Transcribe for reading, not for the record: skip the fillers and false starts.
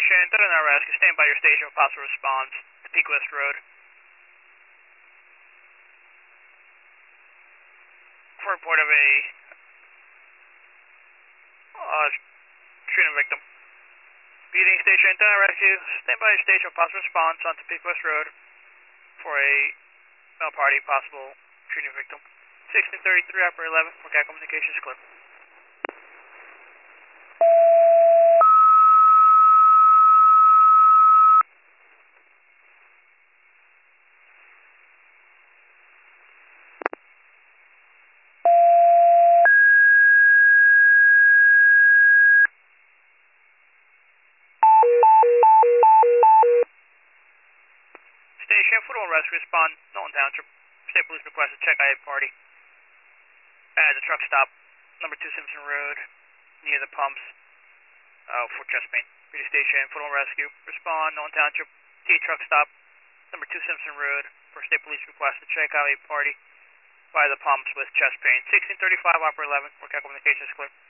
Station, Thunder Rescue, stand by your station for possible response to Peak West Road. For report of a shooting victim. Beating Station, Thunder Rescue, stand by your station for possible response onto Peak West Road for a male party, possible shooting victim. 1633 upper 11, for CAT communications clear. Station, Football Rescue, respond, Norton Township. State Police request to check IA party at the truck stop, number 2 Simpson Road, near the pumps, for chest pain. Radio Station, Football Rescue, respond, Norton Township, T truck stop, number 2 Simpson Road, for State Police request to check IA party by the pumps with chest pain. 1635 upper 11, for CAT communications clear.